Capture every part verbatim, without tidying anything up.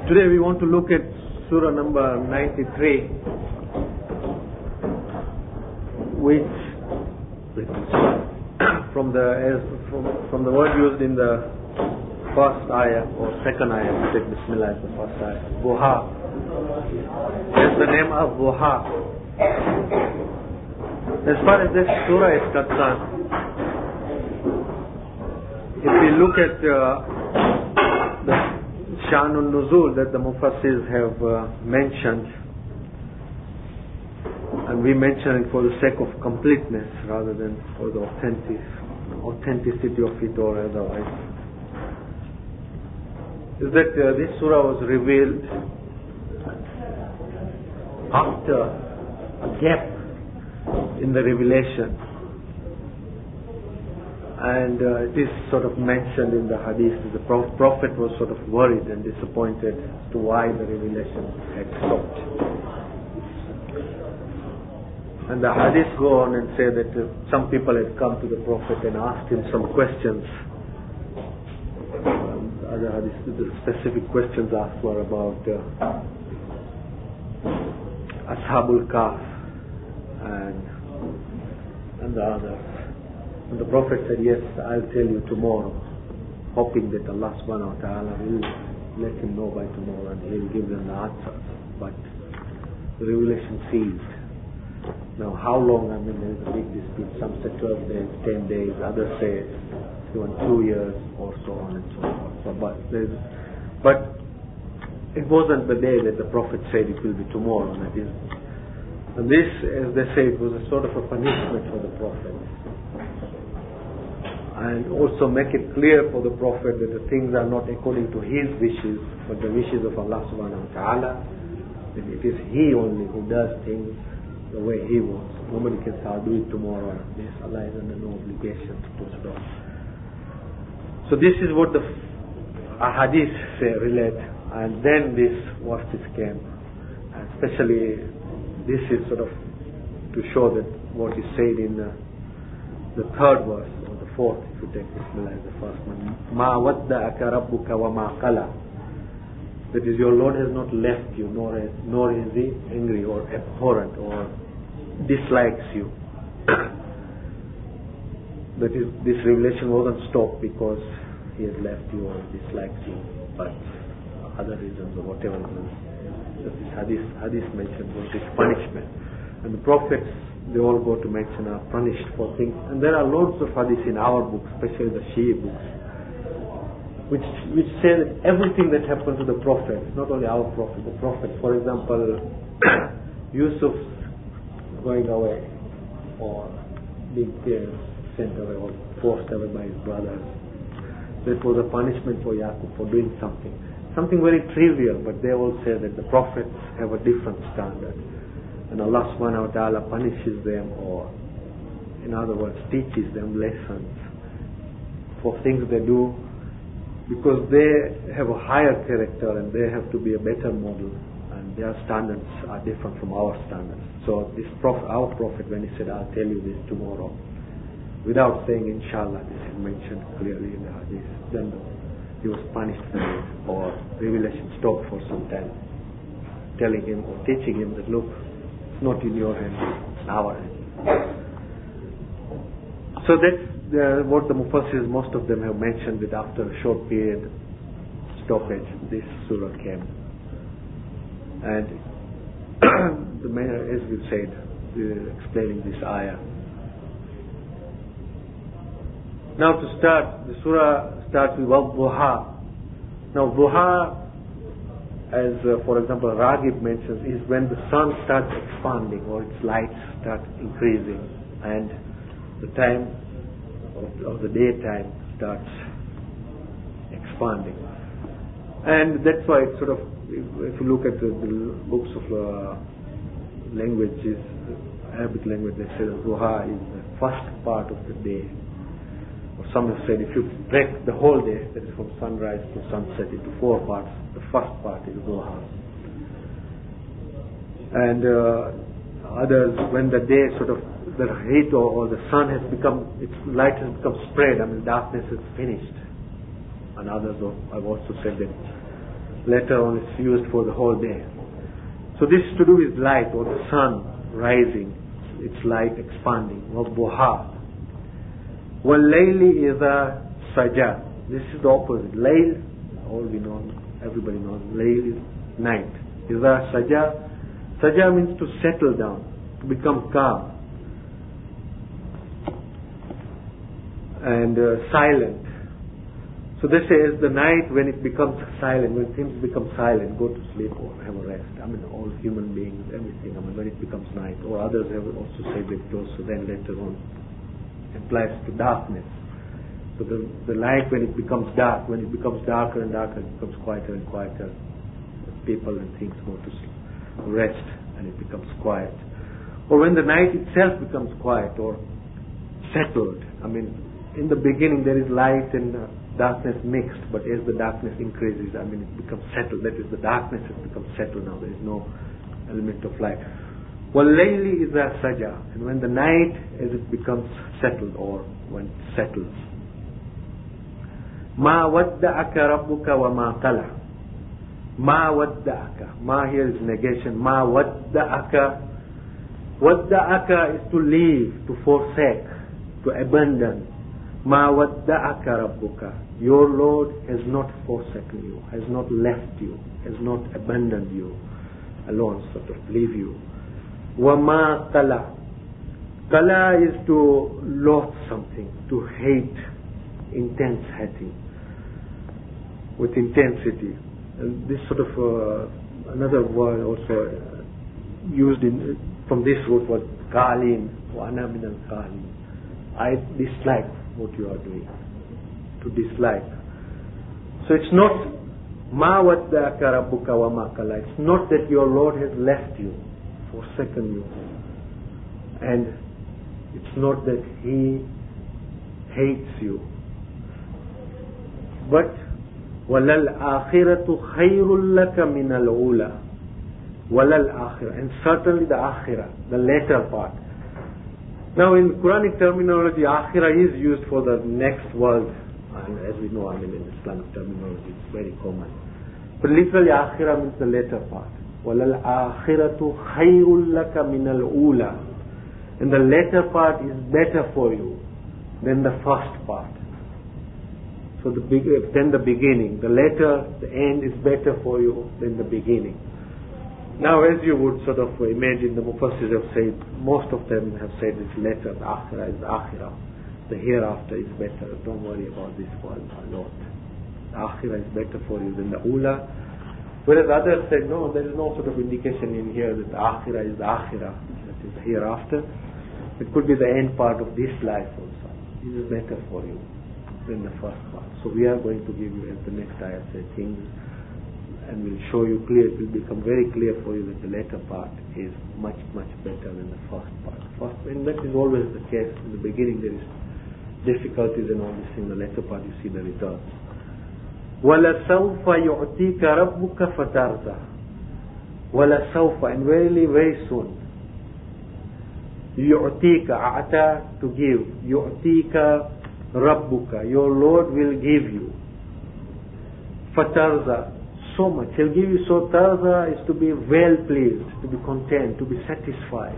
Today we want to look at Surah number ninety-three, which from the as from, from the word used in the first ayah or second ayah, we take Bismillah as the first ayah, Buha. There's the name of Buha. As far as this surah is concerned, if we look at uh, the Shanun Nuzul that the Mufassirs have uh, mentioned, and we mention it for the sake of completeness rather than for the authentic, authenticity of it or otherwise, is that uh, this surah was revealed after a gap in the revelation, and uh, it is sort of mentioned in the hadith that the Prophet was sort of worried and disappointed as to why the revelation had stopped. And the hadith go on and say that uh, some people had come to the Prophet and asked him some questions. Um, other hadith, the specific questions asked were about uh, Ashabul Kahf and and the others. And the Prophet said, yes, I'll tell you tomorrow, hoping that Allah subhanahu wa ta'ala will let him know by tomorrow and he'll give them the answers. But the revelation ceased. Now how long? I mean, there is a big dispute. Some say twelve days, ten days, others say even two years or so on and so forth. So, but, but it wasn't the day that the Prophet said it will be tomorrow. And, it is, and this, as they say, it was a sort of a punishment for the Prophet. And also make it clear for the Prophet that the things are not according to his wishes, but the wishes of Allah subhanahu wa ta'ala. That it is He only who does things the way He wants. Nobody can say, I'll do it tomorrow. Yes, Allah is under no obligation to do so. So this is what the hadith say, relate. And then this verses came. And especially this is sort of to show that what is said in the, the third verse. Fourth, if you take Bismillah as the first one. Ma wadda'aka rabbuka wa ma qala. That is, your Lord has not left you, nor is, nor is He angry or abhorrent or dislikes you. That is, this revelation wasn't stopped because He has left you or dislikes you, but other reasons or whatever reasons. That this hadith, hadith mentioned was this punishment. And the prophets, they all go to mention are punished for things. And there are loads of hadith in our books, especially the Shia books, which which say that everything that happened to the Prophet, not only our Prophet, the Prophet, for example, Yusuf going away or being killed, sent away or forced away by his brothers, that was a punishment for Yaqub for doing something. Something very trivial, but they all say that the prophets have a different standard. And Allah subhanahu wa ta'ala punishes them, or in other words teaches them lessons for things they do, because they have a higher character and they have to be a better model, and their standards are different from our standards. So this prophet, our Prophet, when he said, I'll tell you this tomorrow, without saying inshallah, this is mentioned clearly in the hadith, then he was punished for it, or revelation stopped for some time, telling him or teaching him that, look, not in your hands, it's in our hands. So that's the, what the Mufassirs, most of them have mentioned, that after a short period stoppage, this surah came. And the main, as we said, we're explaining this ayah. Now to start, the surah starts with Buha. Now Buha, as uh, for example Raghib mentions, is when the sun starts expanding or its lights start increasing and the time of, of the daytime starts expanding. And that's why it's sort of, if, if you look at the, the books of uh, languages, Arabic language, they say that Duha is the first part of the day. Or some have said if you break the whole day, that is from sunrise to sunset, into four parts, the first part is Duha. And uh, others, when the day sort of, the heat or, or the sun has become, its light has become spread, I mean darkness is finished. And others have also said that later on it's used for the whole day. So this is to do with light or the sun rising, its light expanding. وَالضُّحَى وَاللَّيْلِ إِذَا سَجَى. This is the opposite. Layl, all we know, everybody knows, layl is night. إِذَا سَجَى. Saja means to settle down, to become calm and uh, silent. So this is the night when it becomes silent, when things become silent, go to sleep or have a rest. I mean, all human beings, everything. I mean, when it becomes night, or others have also said it also then later on applies to darkness. So the, the light when it becomes dark, when it becomes darker and darker, it becomes quieter and quieter. People and things go to sleep, rest, and it becomes quiet. Or when the night itself becomes quiet or settled. I mean, in the beginning there is light and uh, darkness mixed, but as the darkness increases, I mean, it becomes settled. That is, the darkness has become settled now. There is no element of light. وَاللَّيْلِ إِذَا سَجَى. And when the night, as it becomes settled or when it settles. مَا وَدَّعَكَ رَبُّكَ وَمَا قَلَى. Ma wadda'aka. Ma here is negation. Ma wadda'aka. Wadda'aka is to leave, to forsake, to abandon. Ma wadda'aka rabbuka. Your Lord has not forsaken you, has not left you, has not abandoned you alone, sort of leave you. Wa ma qala. Qala is to loathe something, to hate, intense hating, with intensity. And this sort of uh, another word also uh, used in from this root was qalin, wa ana min al qalin. I dislike what you are doing. To dislike. So it's not ma wadda'aka rabbuka wa ma qala. It's not that your Lord has left you, forsaken you, and it's not that He hates you, but وَلَلْآخِرَةُ خَيْرٌ لَكَ مِنَ الْأُولَى. وَلَلْآخِرَةُ. And certainly the akhirah, the later part. Now in Quranic terminology, akhirah is used for the next world. And as we know, I mean, in Islamic terminology, it's very common. But literally akhirah means the later part. وَلَلْآخِرَةُ خَيْرٌ لَكَ مِنَ الْأُولَى. And the later part is better for you than the first part. So the big, then the beginning, the later, the end is better for you than the beginning. Now, as you would sort of imagine, the Mufassirs have said, most of them have said it's later, the akhirah is the akhirah. The hereafter is better. Don't worry about this world a lot. The akhirah is better for you than the ula. Whereas others said, no, there is no sort of indication in here that the akhirah is the akhirah, that is the hereafter. It could be the end part of this life also. It is better for you than the first part. So we are going to give you, as the next ayah says, things, and we'll show you clear, it will become very clear for you that the later part is much, much better than the first part. First, and that is always the case. In the beginning there is difficulties and all this in the later part you see the results. وَلَسَوْفَ يُعْتِيكَ رَبُّكَ فَتَرْضَى. وَلَسَوْفَ, and verily, very soon. يُعْتِيكَ, أَعْتَى, to give. يُعْتِيكَ Rabbuka, your Lord will give you. Fatarza, so much. He'll give you so tarza is to be well pleased, to be content, to be satisfied.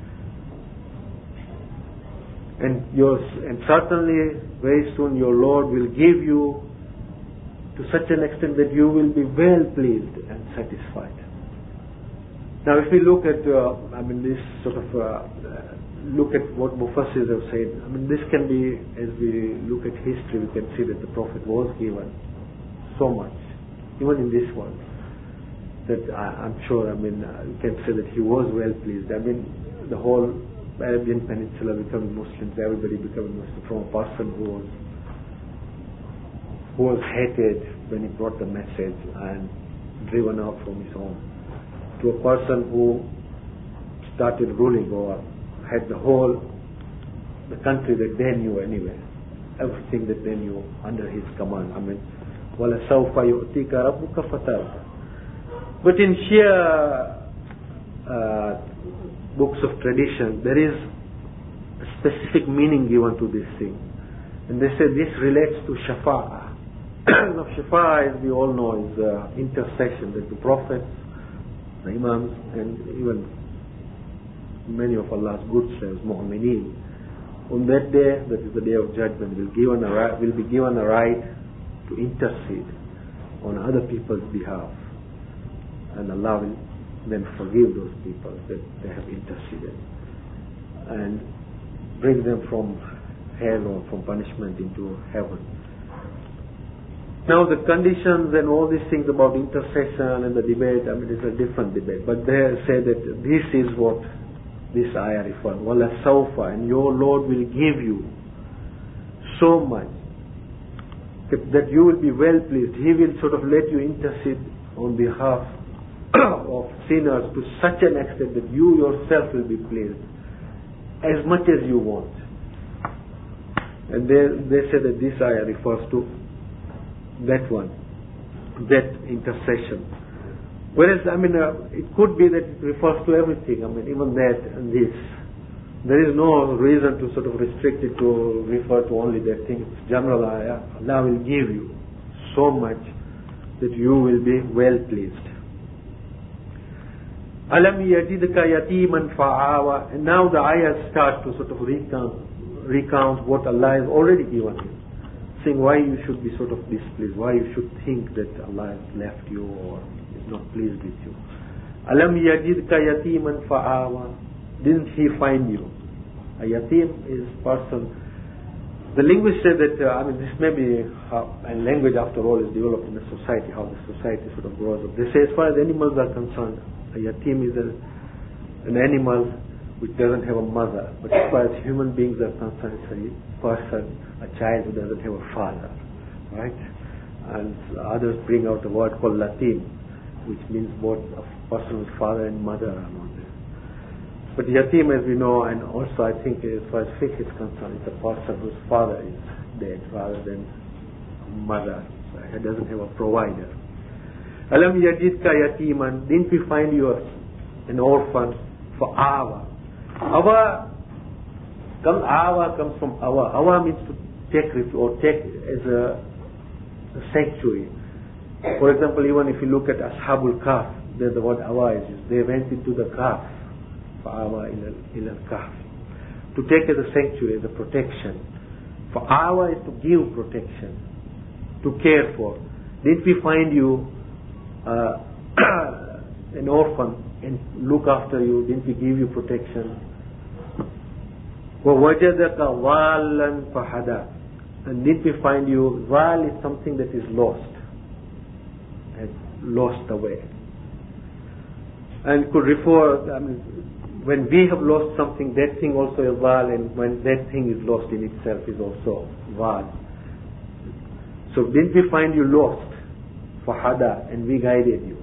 And your, and certainly very soon your Lord will give you to such an extent that you will be well pleased and satisfied. Now if we look at, uh, I mean this sort of uh, look at what Mufassirs have said. I mean, this can be, as we look at history, we can see that the Prophet was given so much, even in this world, that I, I'm sure, I mean, uh, we can say that he was well pleased. I mean, the whole Arabian Peninsula becoming Muslims, everybody becoming Muslim, from a person who was, who was hated when he brought the message and driven out from his home, to a person who started ruling or had the whole, the country that they knew anyway, everything that they knew under his command. I mean, وَلَسَوْفَ يُؤْتِيكَ رَبُّكَ فَتَرْضَى. But in sheer uh, books of tradition, there is a specific meaning given to this thing. And they say this relates to shafa'ah. Now, Shafa, as we all know, is uh, intercession that the prophets, the imams, and even many of Allah's good slaves, mu'mineen, on that day, that is the day of judgment, will given a right, will be given a right to intercede on other people's behalf, and Allah will then forgive those people that they have interceded and bring them from hell or from punishment into heaven. Now the conditions and all these things about intercession and the debate, I mean, it's a different debate, but they say that this is what this ayah refers, wala sawfa, and your Lord will give you so much that, that you will be well pleased. He will sort of let you intercede on behalf of sinners to such an extent that you yourself will be pleased as much as you want. And they, they say that this ayah refers to that one, that intercession. Whereas, I mean, uh, it could be that it refers to everything. I mean, even that and this. There is no reason to sort of restrict it to refer to only that thing. It's general ayah. Allah will give you so much that you will be well pleased. Alam yajidka yatiman fa'awa. And now the ayah starts to sort of recount, recount what Allah has already given you. Saying why you should be sort of displeased, why you should think that Allah has left you or is not pleased with you. Alam yajidka yatiman fa'awa. Didn't he find you? A yatim is person. The linguists say that, uh, I mean, this may be how, and language after all is developed in a society, how the society sort of grows up. They say as far as animals are concerned, a yatim is a, an animal which doesn't have a mother. But as far as human beings are concerned, it's a person, a child who doesn't have a father. Right? And others bring out a word called latim, which means both a person with father and mother are not there. But yatim, as we know, and also I think as far as fiqh is concerned, it's a person whose father is dead rather than mother. So he doesn't have a provider. Alam yajidka yatiman, didn't we find you an orphan for awa? Awa, come, awa comes from awa. Awa means to take refuge or take as a, a sanctuary. For example, even if you look at Ashabul Kahf, there the word awa is used. They went into the Kahf, fa'awa ila al-Kahf, to take as a sanctuary, as a protection. For awa is to give protection, to care for. Didn't we find you uh, an orphan and look after you? Didn't we give you protection? وَوَجَدَكَ ضَالًّا فَهَدَى. And didn't we find you, ضال is something that is lost, has lost away. And could refer, I mean, when we have lost something, that thing also is ضال, and when that thing is lost in itself is also ضال. So didn't we find you lost? فَهَدَى, and we guided you.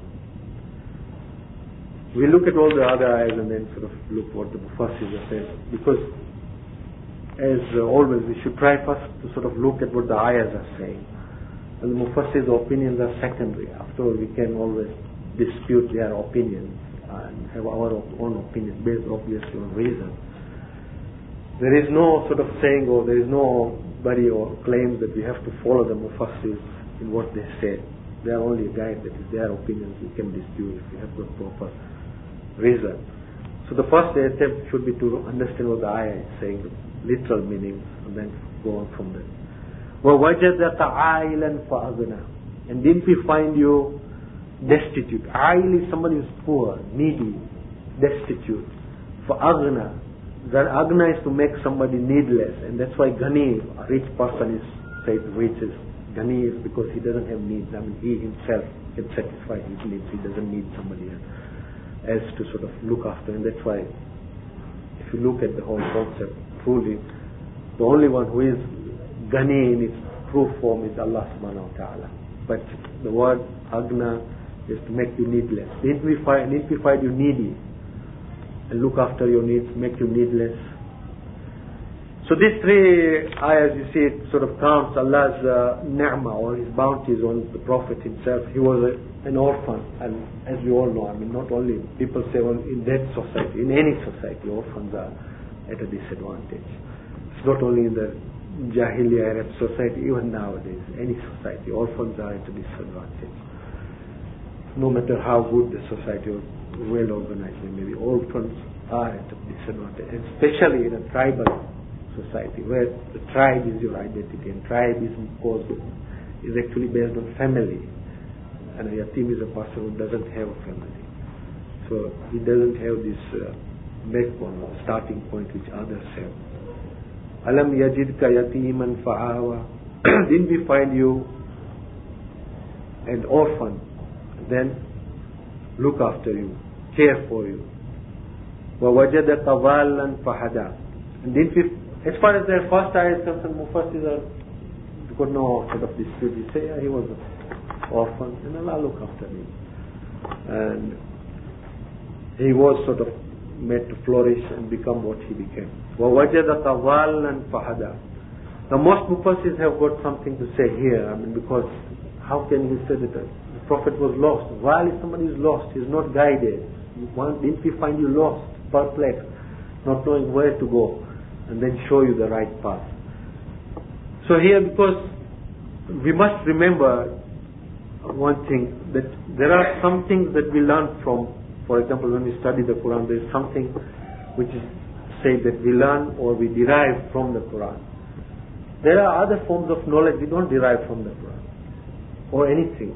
We look at all the other ayahs and then sort of look what the Mufassir says, because as uh, always we should try first to sort of look at what the ayahs are saying. And the Mufassir's opinions are secondary. After all, we can always dispute their opinions and have our own opinion based obviously on reason. There is no sort of saying, or there is nobody or claims that we have to follow the Mufassirs in what they say. They are only a guide, that is their opinions we can dispute if we have the proper reason. So the first attempt should be to understand what the ayah is saying, the literal meaning, and then go on from there. وَوَجَدَكَ عَائِلًا فَأَغْنَى. And didn't we find you destitute? Ail is somebody who is poor, needy, destitute. فَأَغْنَى. That agna is to make somebody needless, and that's why Ghani, a rich person, is said rich is Ghani, is because he doesn't have needs. I mean, he himself can satisfy his needs. He doesn't need somebody else as to sort of look after. And that's why, if you look at the whole concept truly, the only one who is Ghani in its true form is Allah subhanahu wa ta'ala. But the word agna is to make you needless. Didn't we find, didn't we find you needy and look after your needs, make you needless? So these three ayahs, you see, it sort of counts Allah's uh, ni'mah or His bounties on the Prophet himself. He was a, an orphan, and as we all know, I mean, not only people say, well, in that society, in any society, orphans are at a disadvantage. It's not only in the Jahiliya Arab society, even nowadays, any society, orphans are at a disadvantage. No matter how good the society or well organized may be, orphans are at a disadvantage, especially in a tribal society where the tribe is your identity, and tribe is caused, is actually based on family, and a yatim is a person who doesn't have a family, so he doesn't have this uh, backbone or starting point which others have. Alam yajidka yatiman fa'awa. Didn't we find you an orphan, then look after you, care for you. Wa wajadaka dhallan fahada. And didn't we, as far as their first ayah is concerned, Mufassir are got no sort of dispute. We say, yeah, he was an orphan, and Allah look after him. And he was sort of made to flourish and become what he became. وَوَجَدَكَ ضَالًّا فَهَدَى. Now most Mufassirs have got something to say here. I mean, because how can you say that the Prophet was lost? While if somebody is lost, he is not guided. Didn't we find you lost, perplexed, not knowing where to go, and then show you the right path? So here, because we must remember one thing, that there are some things that we learn from. For example, when we study the Quran, there is something which is said that we learn or we derive from the Quran. There are other forms of knowledge we don't derive from the Quran or anything.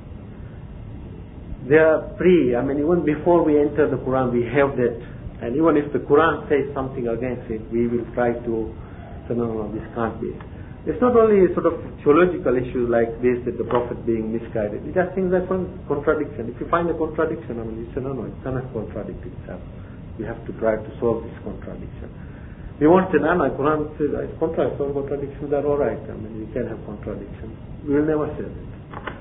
They are pre, I mean, even before we enter the Quran, we have that. And even if the Quran says something against it, we will try to say, no, no, no, this can't be. It's not only sort of theological issues like this, that the Prophet being misguided. It has things like contradiction. If you find a contradiction, I mean, you say, no, no, it cannot contradict itself. We have to try to solve this contradiction. We won't say, no, no, Quran says it's contradiction, all contradictions are alright. I mean, we can have contradictions. We will never say that.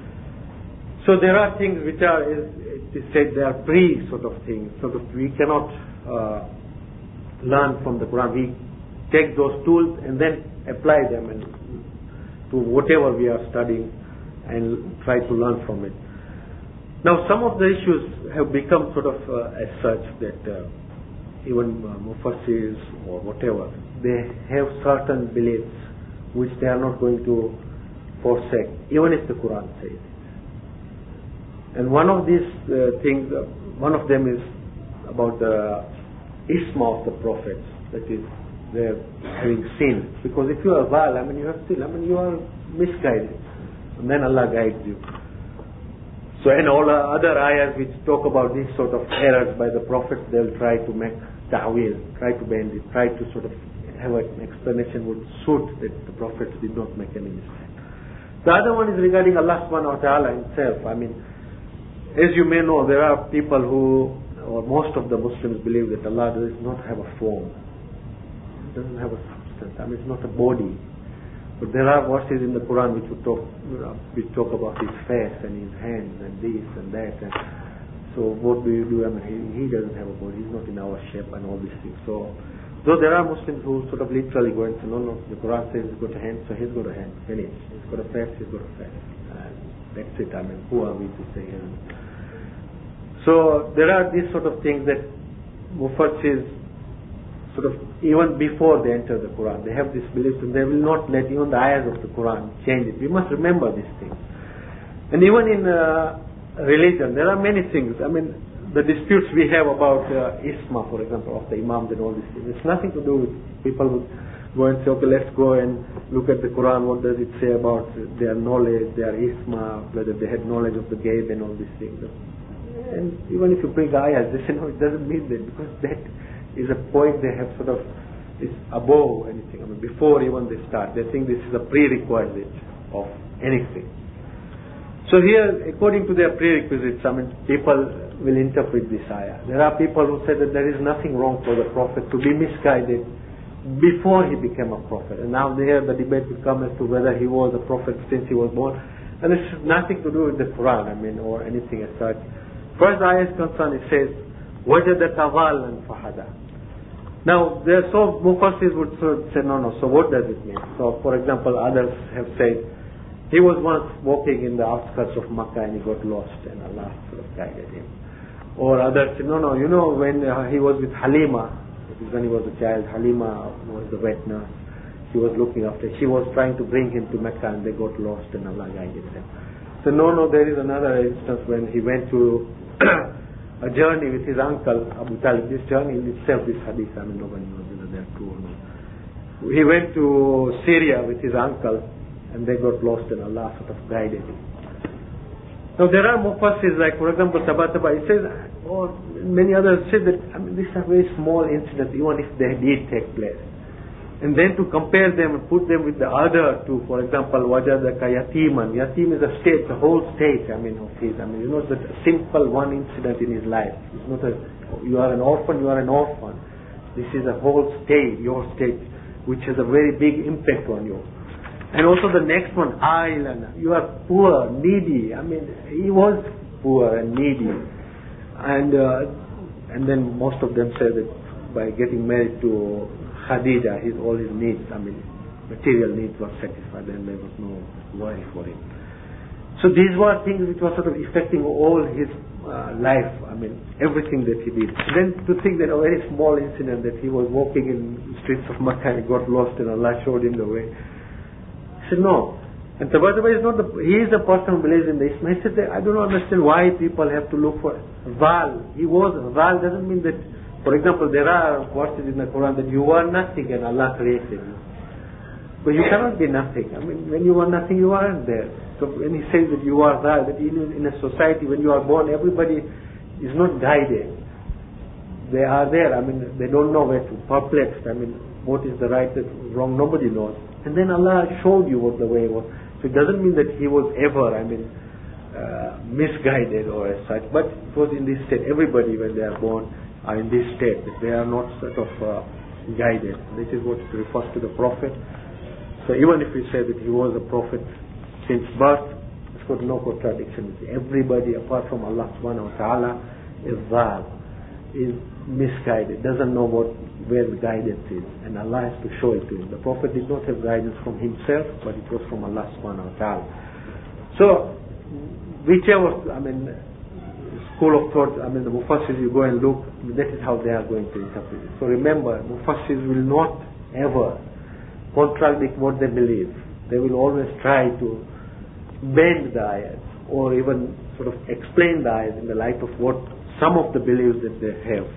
So there are things which are, it is said, they are pre sort of things. Sort of, we cannot uh, learn from the Quran. We take those tools and then apply them and to whatever we are studying and try to learn from it. Now some of the issues have become sort of uh, as such that uh, even uh, Mufassirs or whatever, they have certain beliefs which they are not going to forsake, even if the Quran says it. And one of these uh, things, uh, one of them is about the isma of the prophets, that is, they're having sinned. Because if you are val, I mean, you have sinned, I mean, you are misguided. And then Allah guides you. So, and all uh, other ayahs which talk about these sort of errors by the prophets, they'll try to make ta'wil, try to bend it, try to sort of have an explanation would suit that the prophets did not make any mistake. The other one is regarding Allah subhanahu wa ta'ala himself. I mean, as you may know, there are people who, or most of the Muslims believe that Allah does not have a form. Doesn't have a substance. I mean, it's not a body. But there are verses in the Quran which would talk, which talk about his face and his hands and this and that. And so, what do you do? I mean, he, he doesn't have a body. He's not in our shape and all these things. So, though there are Muslims who sort of literally go and say, no, no, the Quran says he's got a hand, so he's got a hand. Finish. He's got a face, he's got a face. And that's it. I mean, who are we to say? You know? So, there are these sort of things that Mufassirs sort of, even before they enter the Quran, they have this belief and they will not let even the ayahs of the Quran change it. We must remember these things. And even in uh, religion, there are many things. I mean, the disputes we have about uh, Isma, for example, of the Imams and all these things, it's nothing to do with people who go and say, okay, let's go and look at the Quran, what does it say about their knowledge, their Isma, whether they had knowledge of the Ghaib and all these things. And even if you bring ayahs, they say, no, it doesn't mean that, because that is a point they have sort of, is above anything. I mean, before even they start, they think this is a prerequisite of anything. So here, according to their prerequisites, I mean, people will interpret this ayah. There are people who say that there is nothing wrong for the Prophet to be misguided before he became a Prophet. And now there the debate will come as to whether he was a Prophet since he was born. And this has nothing to do with the Quran, I mean, or anything as such. First ayah is concerned, it says, وَجَدَكَ ضَالًّا فَهَدَى. Now, there are so Mufassirs would say, no, no, so what does it mean? So, for example, others have said, he was once walking in the outskirts of Makkah and he got lost and Allah sort of guided him. Or others said, no, no, you know, when uh, he was with Halima, when he was a child, Halima was the wet nurse. She was looking after. She was trying to bring him to Mecca and they got lost and Allah guided them. So no, no, there is another instance when he went to a journey with his uncle, Abu Talib. This journey in itself, this hadith, I mean, nobody knows whether they are true or not. He went to Syria with his uncle and they got lost and Allah sort of guided him. Now there are mufassirs, like for example Tabataba, it says, or many others say that, I mean, these are very small incidents, even if they did take place. And then to compare them and put them with the other two, for example, Wajadaka Yatiman. Yatim is a state, the whole state, I mean, of his. I mean, you know, that simple one incident in his life. It's not a, you are an orphan, you are an orphan. This is a whole state, your state, which has a very big impact on you. And also the next one, Ailan. You are poor, needy. I mean, he was poor and needy. And uh, and then most of them say that by getting married to Khadija, his, all his needs, I mean, material needs were satisfied and there was no worry for him. So these were things which were sort of affecting all his uh, life, I mean, everything that he did. And then to think that a very small incident that he was walking in the streets of Makkah and got lost and Allah showed him the way. He said, no. And Tabataba is not the, he is the person who believes in this. He said, I don't understand why people have to look for Zal. He was, Zal doesn't mean that, for example, there are verses in the Quran that you are nothing and Allah created you. But you cannot be nothing. I mean, when you are nothing, you aren't there. So when he says that you are Zal, that in, in a society, when you are born, everybody is not guided. They are there. I mean, they don't know where to, perplexed. I mean, what is the right and wrong, nobody knows. And then Allah showed you what the way was. So it doesn't mean that he was ever, I mean, uh, misguided or as such, but it was in this state. Everybody, when they are born, are in this state, that they are not sort of uh, guided. This is what refers to the Prophet. So even if we say that he was a Prophet since birth, it's got no contradiction. Everybody apart from Allah subhanahu wa ta'ala is Zal, is misguided, doesn't know what where the guidance is, and Allah has to show it to him. The Prophet did not have guidance from himself, but it was from Allah subhanahu wa ta'ala. So whichever, I mean, school of thought, I mean the Mufassirs, you go and look, that is how they are going to interpret it. So remember, Mufassirs will not ever contradict what they believe. They will always try to bend the ayahs or even sort of explain the ayahs in the light of what some of the beliefs that they have.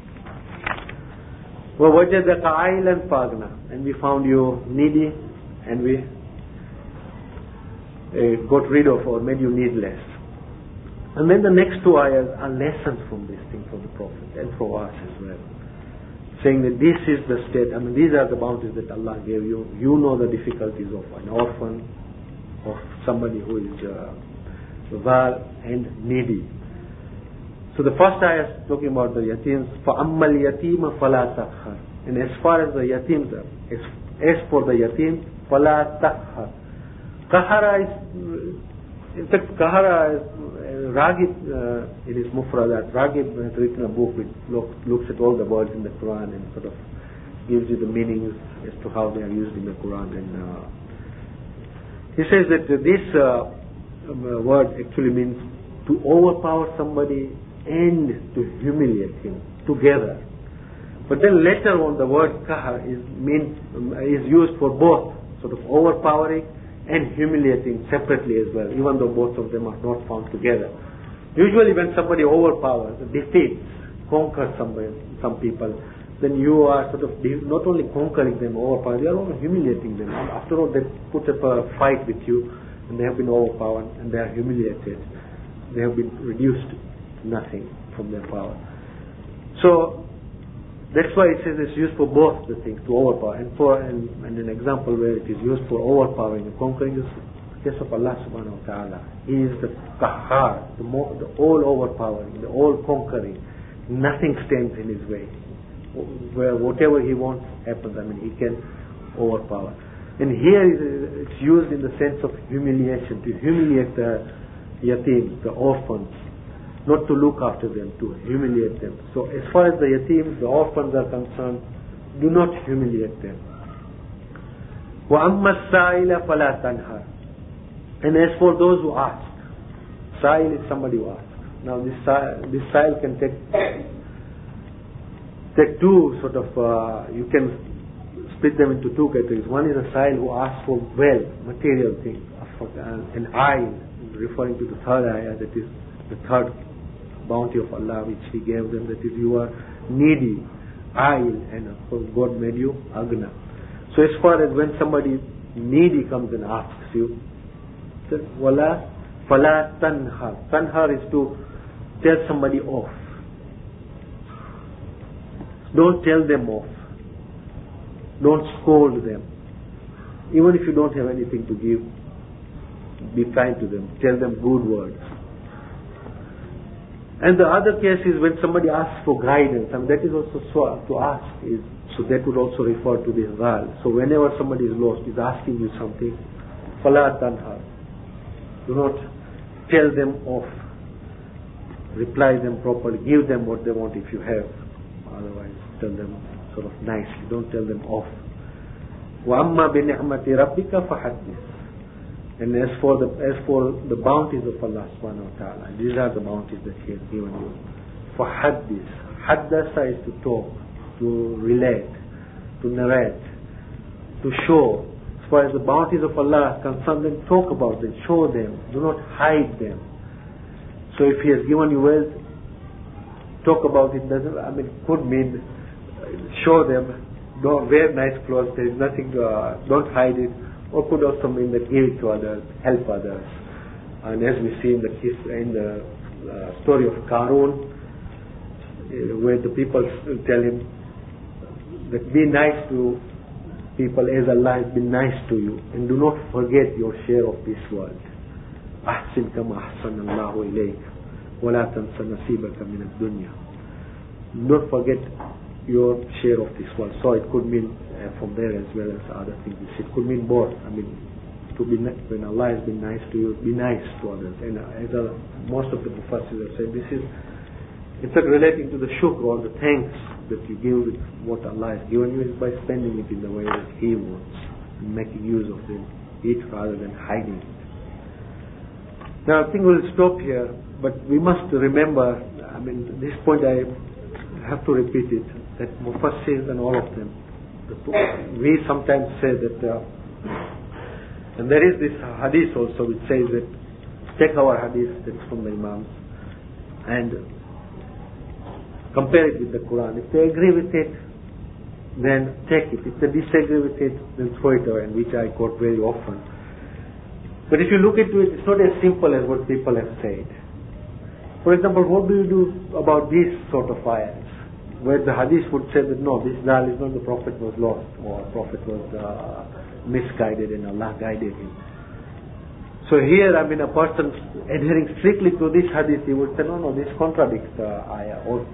وَوَجَدَكَ عَيْلًا فَأَغْنَى, and we found you needy and we uh, got rid of or made you needless. And then the next two ayahs are lessons from this thing for the Prophet and for us as well, saying that this is the state, I mean these are the bounties that Allah gave you. You know the difficulties of an orphan, of somebody who is uh, Zal and needy. So the first ayah is talking about the yatims. فَأَمَّا الْيَتِيمَ فَلَا تَقْهَرْ, and as far as the yatims are, as, as for the yatims, فَلَا تَقْهَرْ. Qahara is, in fact, Qahara is, uh, Raghib uh, in his Mufradat, Raghib has written a book which look, looks at all the words in the Quran and sort of gives you the meanings as to how they are used in the Quran. And uh, he says that this uh, word actually means to overpower somebody and to humiliate him together. But then later on the word kahar is means is used for both, sort of overpowering and humiliating separately as well, even though both of them are not found together. Usually when somebody overpowers, defeats, conquers somebody, some people, then you are sort of not only conquering them, overpowering, you are also humiliating them. And after all, they put up a fight with you and they have been overpowered and they are humiliated. They have been reduced nothing from their power. So that's why it says it's used for both the things, to overpower. And for and, and an example where it is used for overpowering and conquering is the case of Allah subhanahu wa ta'ala. He is the qahhar, the, more, the all overpowering, the all conquering. Nothing stands in his way. Where whatever he wants happens. I mean, he can overpower. And here it's used in the sense of humiliation, to humiliate the yatim, the orphans. Not to look after them, to humiliate them. So as far as the yatims, the orphans are concerned, do not humiliate them. وَأَمَّا السَّائِلَ فَلَا تَنْهَرْ, and as for those who ask, sa'il is somebody who asks. Now this this sa'il can take take two sort of, uh, you can split them into two categories. One is a sa'il who asks for wealth, material things, an aisle, referring to the third ayah, that is the third bounty of Allah which He gave them, that is you are needy, aisle, and of course God made you agna. So as far as when somebody needy comes and asks you, says wala fala tanhar. Tanhar is to tell somebody off. Don't tell them off. Don't scold them. Even if you don't have anything to give, be kind to them. Tell them good words. And the other case is when somebody asks for guidance. I mean, that is also so, to ask. Is, so that would also refer to this ghal. So whenever somebody is lost, is asking you something, fala tanhar. Do not tell them off. Reply them properly. Give them what they want if you have. Otherwise, tell them sort of nicely. Don't tell them off. وَأَمَّا بِنِعْمَةِ رَبِّكَ فَحَدِّثْ. And as for the as for the bounties of Allah subhanahu wa ta'ala, these are the bounties that He has given you. فَحَدِّثْ. Haddasa is to talk, to relate, to narrate, to show. As far as the bounties of Allah are concerned, then talk about them, show them, do not hide them. So if He has given you wealth, talk about it. Doesn't I mean could mean show them, don't wear nice clothes. There is nothing to uh, don't hide it, or could also mean that give it to others, help others. And as we see in the in the uh, story of Qarun, uh, where the people tell him that be nice to people as Allah has been nice to you, and do not forget your share of this world. أحسن كما أحسن الله إليك ولا تنس نصيبك من الدنيا. Don't forget your share of this world. So it could mean uh, from there as well as other things. It could mean both. I mean, to be when Allah has been nice to you, be nice to others. And uh, as uh, most of the Mufassirs have said, this is in fact relating to the shukr or the thanks that you give with what Allah has given you is by spending it in the way that He wants and making use of it rather than hiding it. Now I think we'll stop here, but we must remember, I mean, at this point I have to repeat it, that Mufassirs and all of them, we sometimes say that, uh, and there is this hadith also which says that, take our hadith that's from the Imams and compare it with the Quran. If they agree with it, then take it. If they disagree with it, then throw it away, and which I quote very often. But if you look into it, it's not as simple as what people have said. For example, what do you do about these sort of ayahs, where the hadith would say that no, this dal is not the Prophet was lost, or Prophet was uh, misguided and Allah guided him. So here, I mean, a person adhering strictly to this hadith, he would say, no, no, this contradicts the ayah. Or,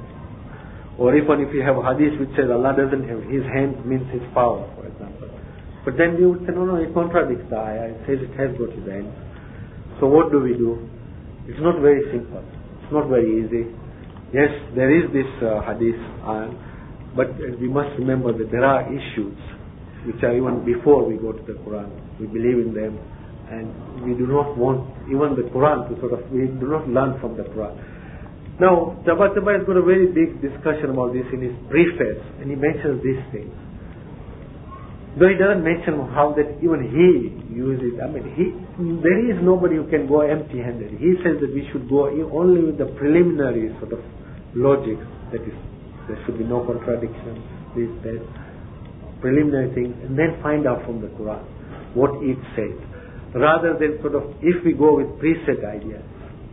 or even if you have a hadith which says Allah doesn't have, His hand means His power, for example. But then you would say, no, no, it contradicts the ayah. It says it has got His hand. So what do we do? It's not very simple. It's not very easy. Yes, there is this uh, hadith, uh, but uh, we must remember that there are issues which are even before we go to the Quran. We believe in them, and we do not want even the Quran to sort of, we do not learn from the Quran. Now, Tabatabai has got a very big discussion about this in his preface, and he mentions these things. Though he doesn't mention how that even he uses, I mean, he, there is nobody who can go empty-handed. He says that we should go only with the preliminary sort of logic, that is, there should be no contradiction, this, that, preliminary things, and then find out from the Quran what it says. Rather than sort of, if we go with preset ideas,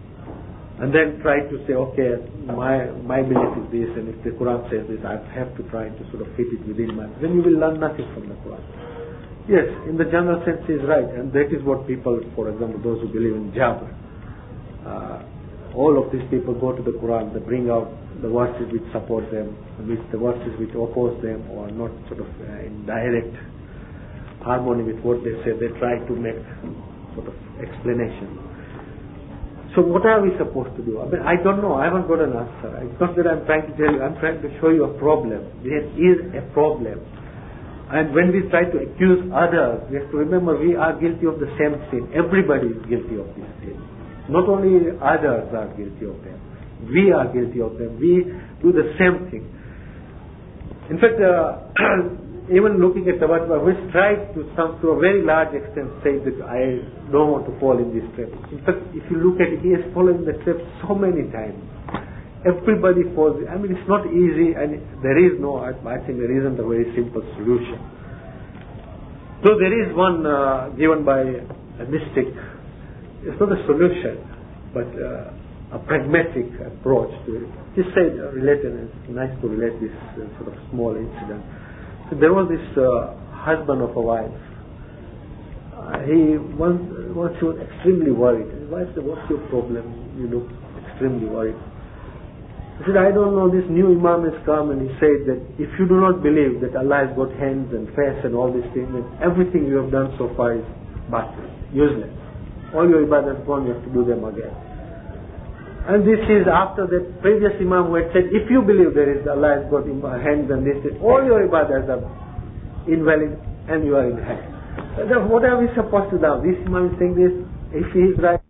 and then try to say, okay, my my belief is this, and if the Quran says this, I have to try to sort of fit it within my, then you will learn nothing from the Quran. Yes, in the general sense he is right, and that is what people, for example, those who believe in Jabr, uh, all of these people go to the Quran, they bring out the verses which support them, which the verses which oppose them, or not sort of uh, in direct harmony with what they say, they try to make sort of explanation. So what are we supposed to do? I mean, I don't know. I haven't got an answer. It's not that I'm trying to tell you. I'm trying to show you a problem. There is a problem. And when we try to accuse others, we have to remember we are guilty of the same sin. Everybody is guilty of this sin. Not only others are guilty of them. We are guilty of them. We do the same thing. In fact, uh, even looking at Tabatwa, we tried to some to a very large extent say that I don't want to fall in this trap. In fact, if you look at it, he has fallen in the trap so many times. Everybody falls. I mean, it's not easy, and there is no, I, I think there isn't a very simple solution. So there is one uh, given by a mystic. It's not a solution, but uh, a pragmatic approach to it. Just say, uh, related, it's nice to relate this uh, sort of small incident. So there was this uh, husband of a wife. Uh, he once, once he was extremely worried. His wife said, "What's your problem? You look extremely worried." He said, "I don't know, this new Imam has come and he said that if you do not believe that Allah has got hands and face and all these things, then everything you have done so far is batil, useless. All your ibadah is gone, you have to do them again." And this is after that previous Imam who had said, if you believe there is Allah has got hands and this, all your ibadahs are invalid and you are in hell. So what are we supposed to do? This Imam is saying this, if he is right,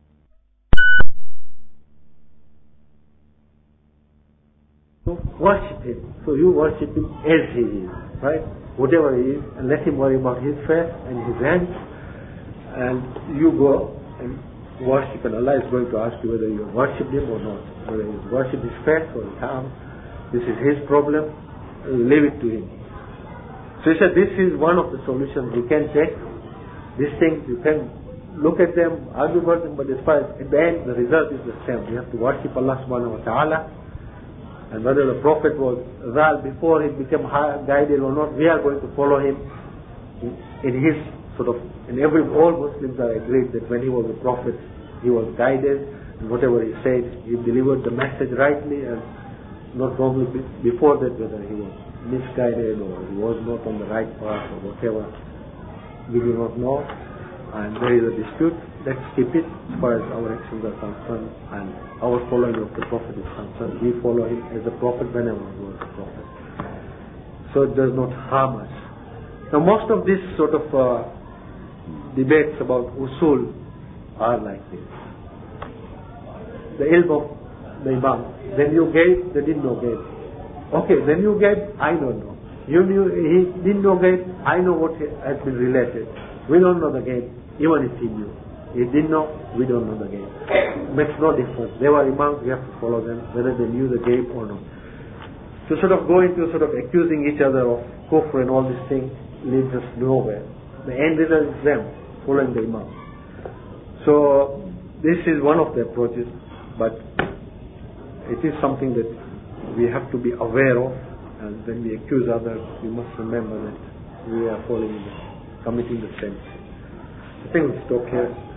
worship him. So you worship him as he is, right? Whatever he is, and let him worry about his face and his hands, and you go and worship, and Allah is going to ask you whether you worship him or not, whether you worship his face or his arm. This is his problem. Leave it to him. So he said, this is one of the solutions we can take. These things you can look at them, argue about them, but as far as at the end the result is the same. We have to worship Allah subhanahu wa ta'ala, and whether the Prophet was Zal before he became guided or not, we are going to follow him in, in his sort of, in every, all Muslims are agreed that when he was a Prophet, he was guided, and whatever he said, he delivered the message rightly, and not wrongly. Before that, whether he was misguided or he was not on the right path or whatever, we do not know, and there is a dispute. Let's keep it as far as our actions are concerned, and our following of the Prophet is concerned. We follow him as a Prophet whenever he was a Prophet. So it does not harm us. Now most of this sort of uh, debates about usul are like this. The ilm of the Imam, then you gave, they didn't know gave. Okay, then you gave, I don't know. You knew, he didn't know gave, I know what has been related. We don't know the game, even if he knew. He didn't know, we don't know the game. It makes no difference. They were Imams, we have to follow them, whether they knew the game or not. To sort of go into sort of accusing each other of kufr and all these things leads us nowhere. The end result is them following the Imam. So this is one of the approaches, but it is something that we have to be aware of, and when we accuse others, we must remember that we are following, committing the same sin. I think we'll stop here.